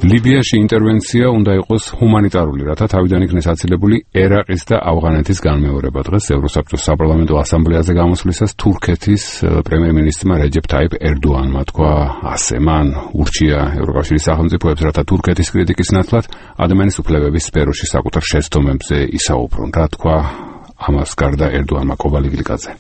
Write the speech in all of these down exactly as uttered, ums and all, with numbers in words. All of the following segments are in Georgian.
ლიბიაში ინტერვენცია უნდა იყოს ჰუმანიტარული, რათა თავიდან იქნეს აცილებული ერაყის და ავღანეთის განმეორება. დღეს ევროსაბჭოს საპარლამენტო ასამბლეაზე გამოსვლისას თურქეთის პრემიერ-მინისტრმა რეჯეფ თაიპ ერდოანმა თქვა ასე. მან ურჩია ევროკავშირის სახელმწიფოებს, რათა თურქეთის კრიტიკის ნაცვლად ადამიანის უფლებების სფეროში საკუთარ შეცდომებზე ისაუბრონ. რა თქვა ამას გარდა ერდოანმა კობალი გლიკაძე.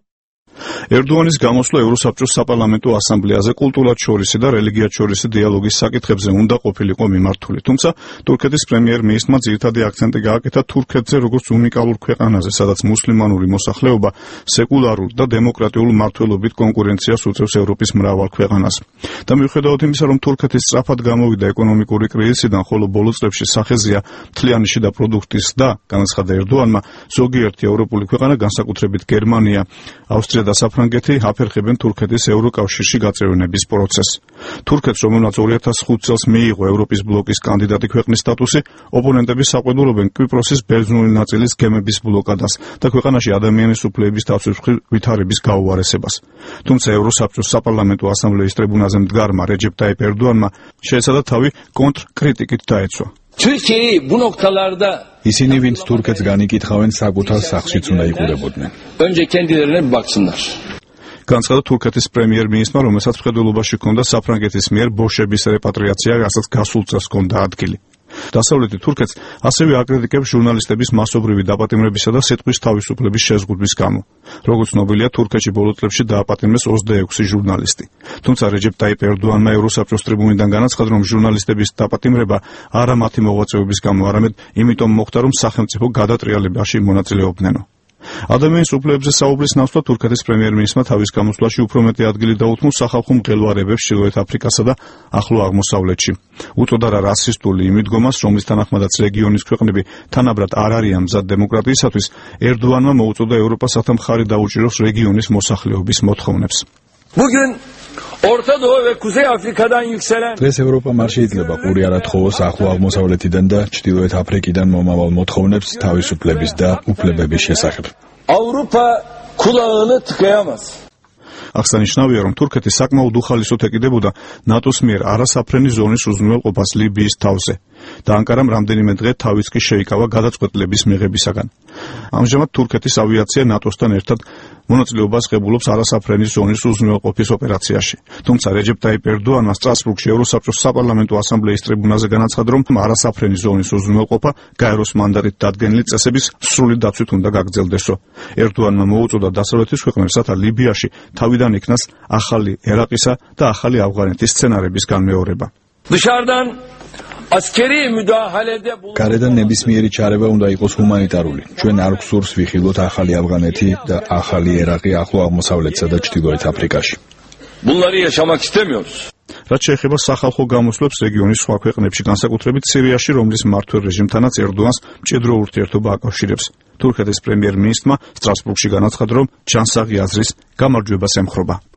ერდოანის გამოსვლა ევროსაბჭოს საპარლამენტო ასამბლეაზე კულტურად შორისი და რელიგიად შორისი დიალოგის საკითხებზე უნდა ყოფილიყო მიმართული. თუმცა თურქეთის პრემიერ-მინისტრმა ძირითადი აქცენტი გააკეთა თურქეთზე როგორც უნიკალურ ქვეყანაზე, სადაც მუსლიმანური მოსახლეობა სეკულარულ და დემოკრატიულ მმართველობით კონკურენციას უწევს ევროპის მრავალ ქვეყანას. და მიუხედავად იმისა, რომ თურქეთის სწრაფად გამოვიდა ეკონომიკური კრიზისიდან, ხოლო ბოლო წლებში სახეზია მთლიანი შიდა პროდუქტის და, განაცხადა ერდოანმა, ზოგიერთი ევროპული ქვეყანა, განსაკუთრებით გერმანია, ავსტრია და საფრანგეთი აფერხებენ თურქეთის ევროკავშირში გაწევრიანების პროცესს. თურქეთს, რომელმაც ორი ათას ხუთი წელს მიიღო ევროპის ბლოკის კანდიდატი ქვეყნის სტატუსი, ოპონენტები საყვედურობენ კვიპროსის ბერძნული ნაწილის გემების ბლოკადას და ქვეყანაში ადამიანის უფლებების დაცვის ვითარების გაუარესებას. თუმცა ევროსაბჭოს საპარლამენტო ასამბლეის ტრიბუნაზე მდგარმა რეჯეფ თაიპ ერდოანმა შეეცადა თავი კონტრკრიტიკით დაეცვა. Türkiye'yi bu noktalarda ისინი, ვინც თურქეთს განიკითხავენ, საკუთარ სახლშიც უნდა იყურებოდნენ. önce kendilerine bir baksınlar. განცხადა თურქეთის პრემიერ-მინისტრმა, რომელსაც მხედველობაში ჰქონდა საფრანგეთის მიერ ბოშების რეპატრიაცია, რასაც გასულ წელს ჰქონდა ადგილი. დასავლეთი თურქეთს ასევე აკრიტიკებს ჟურნალისტების მასობრივი დაპატიმრებისა და სიტყვის თავისუფლების შეზღუდვის გამო. როგორც ცნობილია, თურქეთში ბოლო წლებში დააპატიმრეს ოცდაექვსი ჟურნალისტი. თუმცა რეჯეფ თაიპ ერდოანმა ევროსაბჭოს ტრიბუნიდან განაცხადა, რომ ჟურნალისტების დაპატიმრება არა მათი მოღვაწეობის გამო, არამედ იმიტომ მოხდა, რომ სახელმწიფო გადატრიალებაში მონაწილეობდნენო. ადამიანის უფლებებზე საუბრის ნაცვლად თურქეთის პრემიერ-მინისტრმა თავის გამოსვლაში უფრო მეტი ადგილი დაუთმო სახალხო მღელვარებებს ჩრდილოეთ აფრიკასა და ახლო აღმოსავლეთში. უწოდა რა რასისტული იმიდგომას, რომლის თანახმადაც რეგიონის ქვეყნები თანაბრად არ არიან მზად დემოკრატიისათვის, ერდოანმა მოუწოდა ევროპას, რათა მხარი დაუჭიროს რეგიონის მოსახლეობის მოთხოვნებს. Bugün Orta Doğu ve Kuzey Afrika'dan yükselen დღეს ევროპა არ შეიძლება ყური არ ათხოვოს ახლო აღმოსავლეთიდან და ჩრდილოეთ აფრიკიდან მომავალ მოთხოვნებს თავისუფლების და უფლებების შესახებ. Avrupa kulağını tıkayamaz. აღსანიშნავია, რომ თურქეთი საკმაოდ უხალისოდ ეკიდებოდა ნატოს მიერ არასაფრენი ზონის უზრუნველყოფას ლიბიის თავზე და ანკარამ რამდენიმე დღე თავიც კი შეიკავა გადაწყვეტილების მიღებისაგან. ამჟამად თურქეთის ავიაცია ნატოსთან ერთად მონაწილეობას ღებულობს არასაფრენი ზონის უზრუნველყოფის ოპერაციაში. თუმცა რეჯეფ თაიპ ერდოანმა სტრასბურგში ევროსაბჭოს საპარლამენტო ასამბლეის ტრიბუნაზე განაცხადა, რომ არასაფრენი ზონის უზრუნველყოფა გაეროს მანდატით დადგენილი წესების სრული დაცვით უნდა გაგრძელდესო. ერდოანმა მოუწოდა დასავლეთის ქვეყნებს, რათა ლიბიაში თავიდან იქნას ახალი ერაყისა და ახალი ავღანეთის სცენარების განმეორება. Dışarıdan askeri müdahalede გარედან ნებისმიერი ჩარევა უნდა იყოს ჰუმანიტარული. ჩვენ არ გვსურს ვიხილოთ ახალი ავღანეთი და ახალი ერაყი ახლო აღმოსავლეთსა და ჩრდილოეთ აფრიკაში. Bunları yaşamak istemiyoruz. რაც შეეხება სახალხო გამოსვლებს რეგიონის სხვა ქვეყნებში, განსაკუთრებით სირიაში, რომლის მმართველ რეჟიმთანაც ერდოანს მჭიდრო ურთიერთობა აკავშირებს. თურქეთის პრემიერ-მინისტრმა სტრასბურგში განაცხადა, რომ ჯანსაღი აზრის გამარჯვებას ემხრობა.